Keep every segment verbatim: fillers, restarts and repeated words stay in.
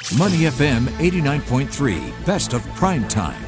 Money F M eighty-nine point three, best of prime time.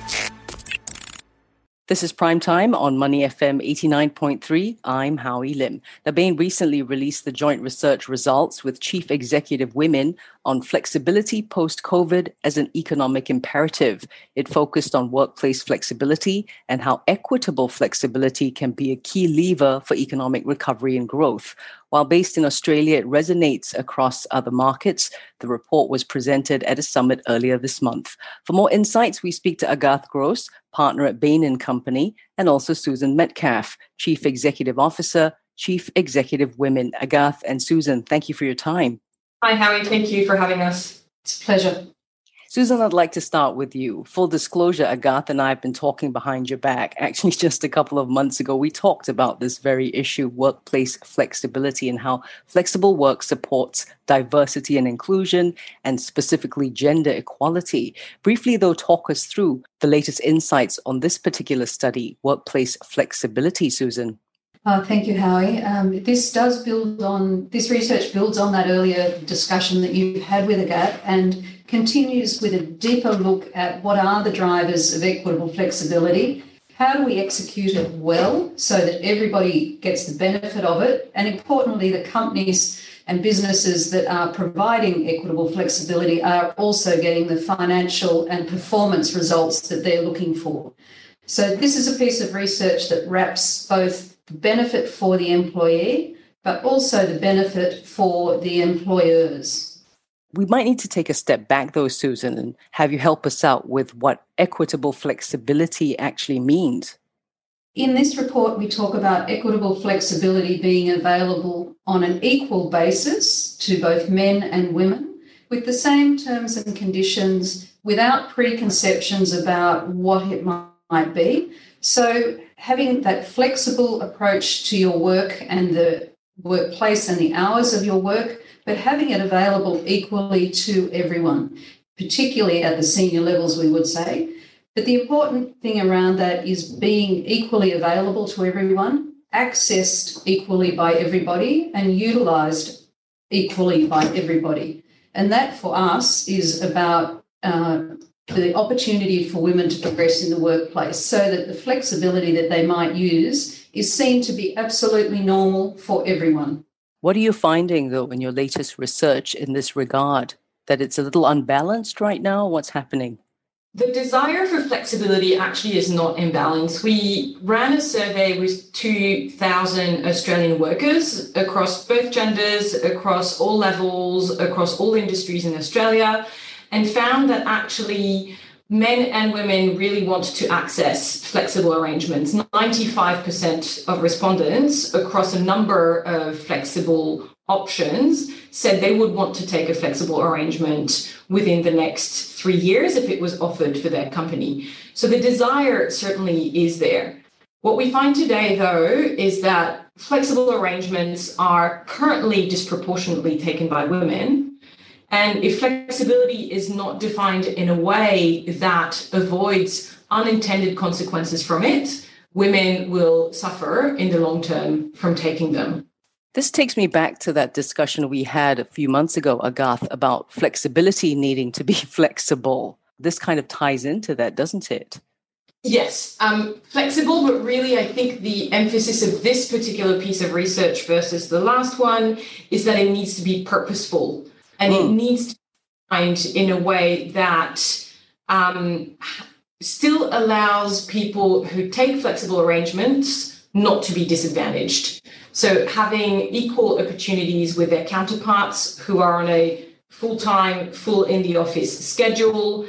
This is Prime Time on Money F M eighty-nine point three. I'm Howie Lim. Now, Bain recently released the joint research results with chief executive women on flexibility post-COVID as an economic imperative. It focused on workplace flexibility and how equitable flexibility can be a key lever for economic recovery and growth. While based in Australia, it resonates across other markets. The report was presented at a summit earlier this month. For more insights, we speak to Agath Gross, partner at Bain and Company, and also Susan Metcalf, Chief Executive Officer, Chief Executive Women. Agath and Susan, thank you for your time. Hi, Howie. Thank you for having us. It's a pleasure. Susan, I'd like to start with you. Full disclosure, Agath and I have been talking behind your back. Actually, just a couple of months ago, we talked about this very issue, workplace flexibility, and how flexible work supports diversity and inclusion, and specifically gender equality. Briefly, though, talk us through the latest insights on this particular study, workplace flexibility, Susan. Uh, thank you, Howie. Um, this does build on, this research builds on that earlier discussion that you've had with Agath and continues with a deeper look at what are the drivers of equitable flexibility, how do we execute it well so that everybody gets the benefit of it, and importantly, the companies and businesses that are providing equitable flexibility are also getting the financial and performance results that they're looking for. So this is a piece of research that wraps both the benefit for the employee, but also the benefit for the employers. We might need to take a step back, though, Susan, and have you help us out with what equitable flexibility actually means. In this report, we talk about equitable flexibility being available on an equal basis to both men and women, with the same terms and conditions, without preconceptions about what it might be. So having that flexible approach to your work and the workplace and the hours of your work, but having it available equally to everyone, particularly at the senior levels, we would say. But the important thing around that is being equally available to everyone, accessed equally by everybody, and utilised equally by everybody. And that for us is about uh, the opportunity for women to progress in the workplace so that the flexibility that they might use is seen to be absolutely normal for everyone. What are you finding, though, in your latest research in this regard? That it's a little unbalanced right now? What's happening? The desire for flexibility actually is not imbalanced. We ran a survey with two thousand Australian workers across both genders, across all levels, across all industries in Australia, and found that actually men and women really want to access flexible arrangements. ninety-five percent of respondents across a number of flexible options said they would want to take a flexible arrangement within the next three years if it was offered for their company. So the desire certainly is there. What we find today, though, is that flexible arrangements are currently disproportionately taken by women. And if flexibility is not defined in a way that avoids unintended consequences from it, women will suffer in the long term from taking them. This takes me back to that discussion we had a few months ago, Agath, about flexibility needing to be flexible. This kind of ties into that, doesn't it? Yes, um, flexible, but really I think the emphasis of this particular piece of research versus the last one is that it needs to be purposeful. And it needs to be designed in a way that um, still allows people who take flexible arrangements not to be disadvantaged. So having equal opportunities with their counterparts who are on a full-time, full in the office schedule,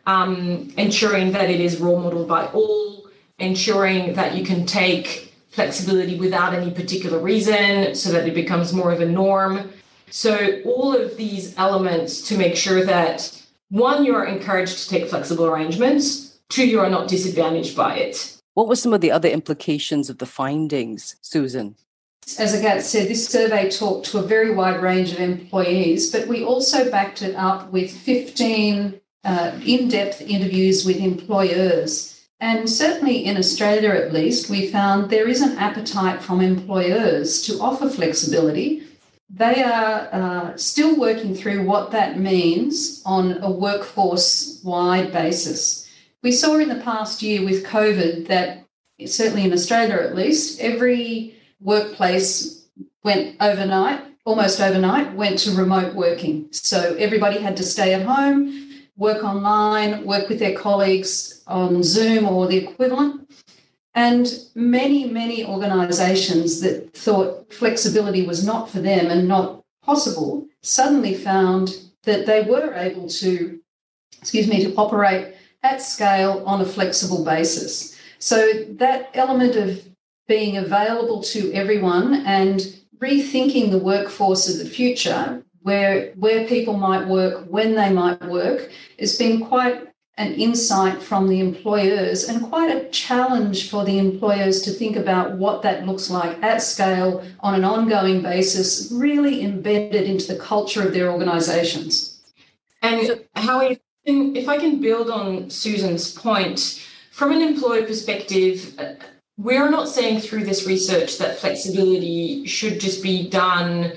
um, ensuring that it is role modeled by all, ensuring that you can take flexibility without any particular reason so that it becomes more of a norm. So all of these elements to make sure that, one, you're encouraged to take flexible arrangements, two, you are not disadvantaged by it. What were some of the other implications of the findings, Susan? As Agath said, this survey talked to a very wide range of employees, but we also backed it up with fifteen uh, in-depth interviews with employers. And certainly in Australia, at least, we found there is an appetite from employers to offer flexibility. they are uh, still working through what that means on a workforce-wide basis. We saw in the past year with COVID that, certainly in Australia at least, every workplace went overnight, almost overnight, went to remote working. So everybody had to stay at home, work online, work with their colleagues on Zoom or the equivalent. And many, many organisations that thought flexibility was not for them and not possible suddenly found that they were able to, excuse me, to operate at scale on a flexible basis. So that element of being available to everyone and rethinking the workforce of the future, where, where people might work, when they might work, has been quite an insight from the employers and quite a challenge for the employers to think about what that looks like at scale on an ongoing basis, really embedded into the culture of their organisations. And Howie, if I can build on Susan's point, from an employer perspective, we're not saying through this research that flexibility should just be done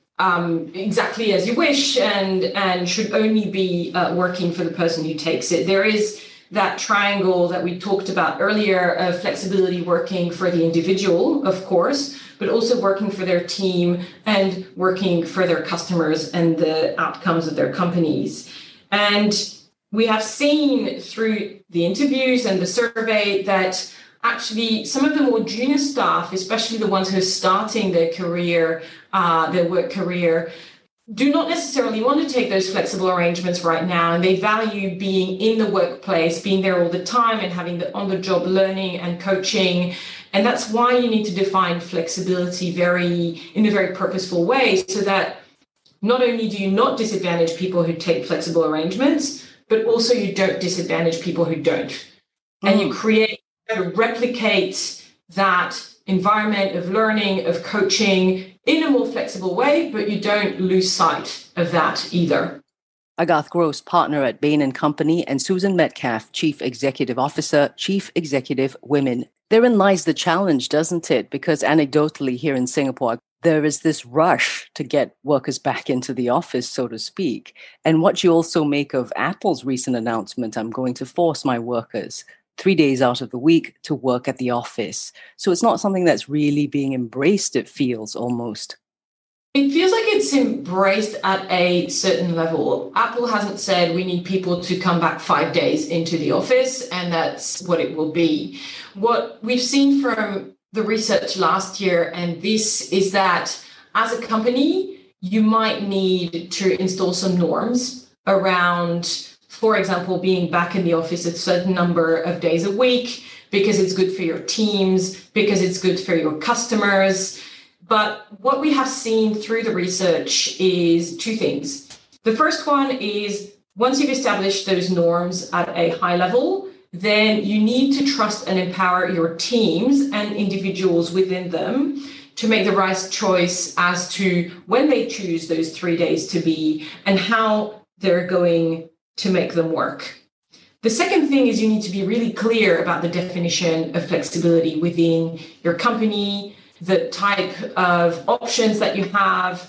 um, exactly as you wish and, and should only be uh, working for the person who takes it. There is that triangle that we talked about earlier of flexibility working for the individual, of course, but also working for their team and working for their customers and the outcomes of their companies. And we have seen through the interviews and the survey that actually some of the more junior staff, especially the ones who are starting their career, uh, their work career, do not necessarily want to take those flexible arrangements right now. And they value being in the workplace, being there all the time and having the on-the-job learning and coaching. And that's why you need to define flexibility very in a very purposeful way, so that not only do you not disadvantage people who take flexible arrangements, but also you don't disadvantage people who don't. Mm. And you create, to replicate that environment of learning, of coaching in a more flexible way, but you don't lose sight of that either. Agath Gross, partner at Bain and Company, and Susan Metcalf, Chief Executive Officer, Chief Executive Women. Therein lies the challenge, doesn't it? Because anecdotally here in Singapore, there is this rush to get workers back into the office, so to speak. And what you also make of Apple's recent announcement, I'm going to force my workers three days out of the week to work at the office. So it's not something that's really being embraced, it feels almost. It feels like it's embraced at a certain level. Apple hasn't said we need people to come back five days into the office, and that's what it will be. What we've seen from the research last year and this is that as a company, you might need to install some norms around, for example, being back in the office a certain number of days a week because it's good for your teams, because it's good for your customers. But what we have seen through the research is two things. The first one is once you've established those norms at a high level, then you need to trust and empower your teams and individuals within them to make the right choice as to when they choose those three days to be and how they're going to make them work. The second thing is you need to be really clear about the definition of flexibility within your company, the type of options that you have,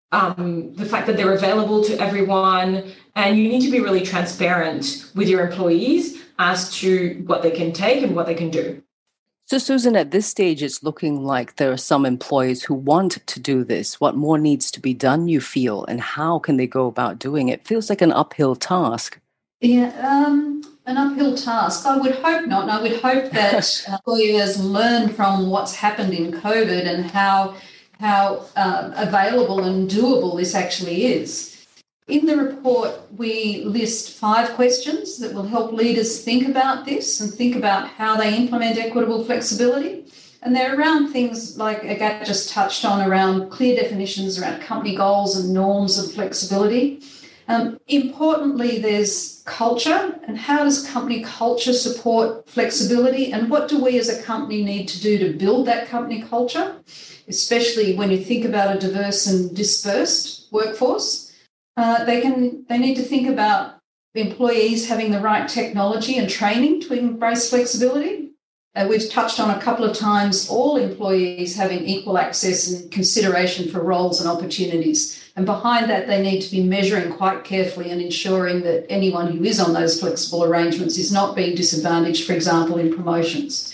um, the fact that they're available to everyone, and you need to be really transparent with your employees as to what they can take and what they can do. So, Susan, at this stage, it's looking like there are some employees who want to do this. What more needs to be done, you feel, and how can they go about doing it? Feels like an uphill task. Yeah, um, an uphill task. I would hope not. And I would hope that employers learn from what's happened in COVID and how, how uh, available and doable this actually is. In the report, we list five questions that will help leaders think about this and think about how they implement equitable flexibility. And they're around things like Agath just touched on, around clear definitions around company goals and norms of flexibility. Um, importantly, there's culture, and how does company culture support flexibility, and what do we as a company need to do to build that company culture, especially when you think about a diverse and dispersed workforce. Uh, they can. They need to think about employees having the right technology and training to embrace flexibility. Uh, we've touched on a couple of times all employees having equal access and consideration for roles and opportunities. And behind that, they need to be measuring quite carefully and ensuring that anyone who is on those flexible arrangements is not being disadvantaged, for example, in promotions.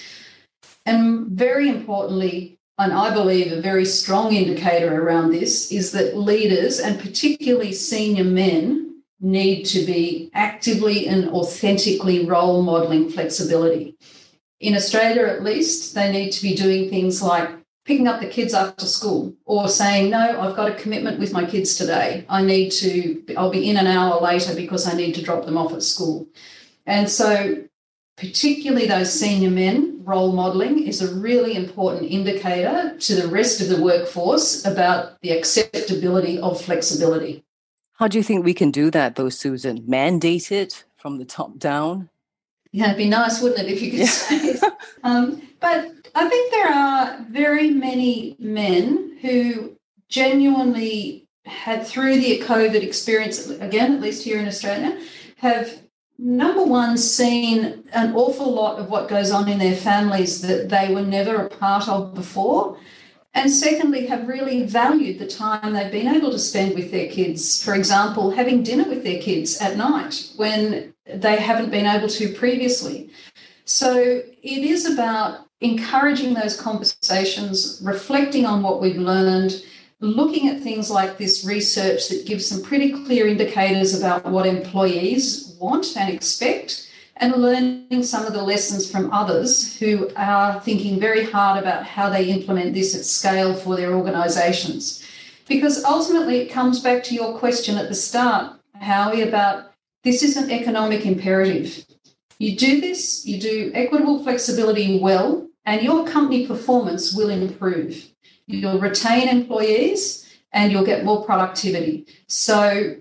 And very importantly, and I believe a very strong indicator around this, is that leaders, and particularly senior men, need to be actively and authentically role modelling flexibility. In Australia, at least, they need to be doing things like picking up the kids after school or saying, no, I've got a commitment with my kids today. I need to, I'll be in an hour later because I need to drop them off at school. And so particularly those senior men, role modelling is a really important indicator to the rest of the workforce about the acceptability of flexibility. How do you think we can do that, though, Susan? Mandate it from the top down? Yeah, it'd be nice, wouldn't it, if you could say it. Um, but I think there are very many men who genuinely had, through the COVID experience, again, at least here in Australia, have, number one, seen an awful lot of what goes on in their families that they were never a part of before. And secondly, have really valued the time they've been able to spend with their kids. For example, having dinner with their kids at night when they haven't been able to previously. So it is about encouraging those conversations, reflecting on what we've learned, looking at things like this research that gives some pretty clear indicators about what employees want and expect, and learning some of the lessons from others who are thinking very hard about how they implement this at scale for their organisations. Because ultimately it comes back to your question at the start, Howie, about this is an economic imperative. You do this, you do equitable flexibility well, and your company performance will improve. You'll retain employees and you'll get more productivity. So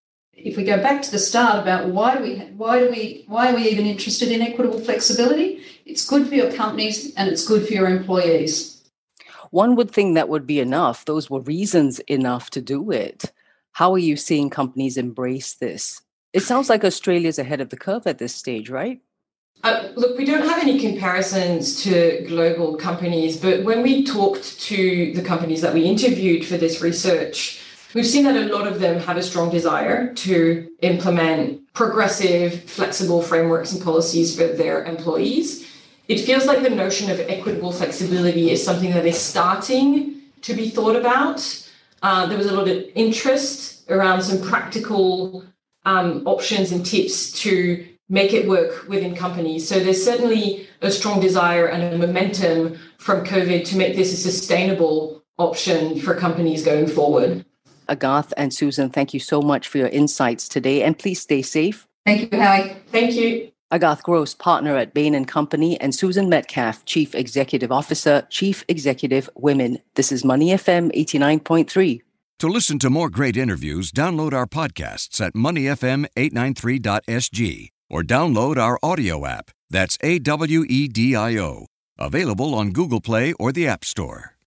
if we go back to the start about why do we why do we why are we even interested in equitable flexibility? It's good for your companies and it's good for your employees. One would think that would be enough. Those were reasons enough to do it. How are you seeing companies embrace this? It sounds like Australia's ahead of the curve at this stage, right? Uh, look, we don't have any comparisons to global companies, but when we talked to the companies that we interviewed for this research, we've seen that a lot of them have a strong desire to implement progressive, flexible frameworks and policies for their employees. It feels like the notion of equitable flexibility is something that is starting to be thought about. Uh, there was a lot of interest around some practical um, options and tips to make it work within companies. So there's certainly a strong desire and a momentum from COVID to make this a sustainable option for companies going forward. Agarth and Susan, thank you so much for your insights today, and please stay safe. Thank you, Howie. Thank you. Agarth Gross, partner at Bain and Company, and Susan Metcalf, Chief Executive Officer, Chief Executive Women. This is Money F M eighty-nine point three. To listen to more great interviews, download our podcasts at money f m eight ninety-three dot s g or download our audio app. That's A W E D I O. Available on Google Play or the App Store.